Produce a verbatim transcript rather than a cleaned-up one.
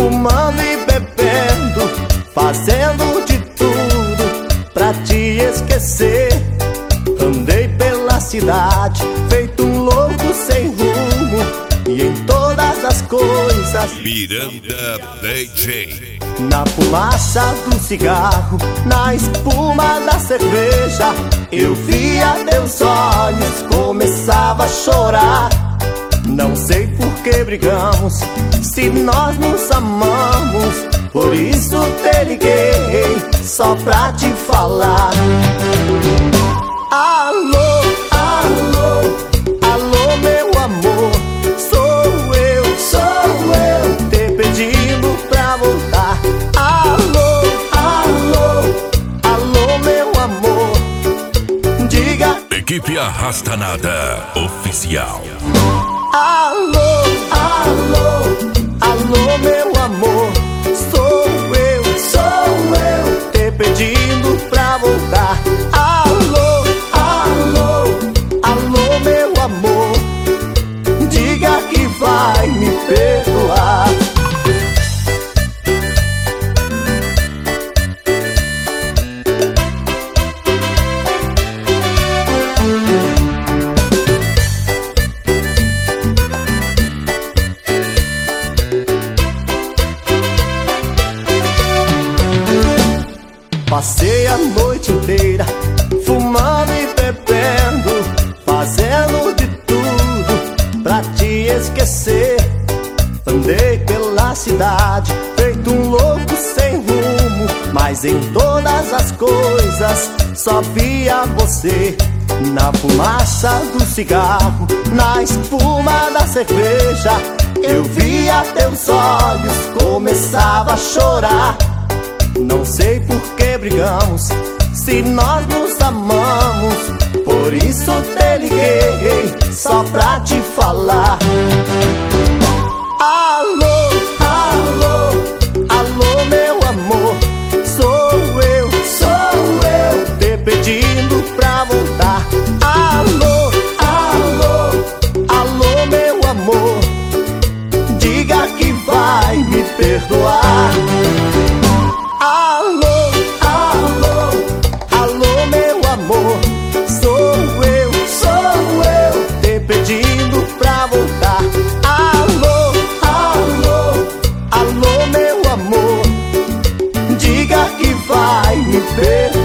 fumando e bebendo, fazendo de tudo pra te esquecer. Andei pela cidade, feito um louco sem rumo, e em todas as coisas Miranda D J. Na fumaça do cigarro, na espuma da cerveja, eu via teus olhos, começava a chorar. Não sei por que brigamos, se nós nos amamos, por isso te liguei, só pra te falar. Alô, alô, alô meu amor, sou eu, sou eu, te pedindo pra voltar. Alô, alô, alô meu amor, diga. Equipe Arrasta Nada Oficial. Alô, alô, alô meu amor, sou eu, sou eu, te pedindo pra voltar. Alô, alô, alô meu amor, diga que vai me perdoar. Passei a noite inteira fumando e bebendo, fazendo de tudo pra te esquecer. Andei pela cidade, feito um louco sem rumo, mas em todas as coisas só via você. Na fumaça do cigarro, na espuma da cerveja, eu via teus olhos, começava a chorar. Não sei por que brigamos, se nós nos amamos, por isso te liguei, só pra te falar. Alô, alô, alô meu amor, sou eu, sou eu, te pedindo pra voltar. Alô, alô, alô meu amor, diga que vai me perdoar. Alô, alô, alô meu amor, sou eu, sou eu, te pedindo pra voltar. Alô, alô, alô meu amor, diga que vai me perdoar.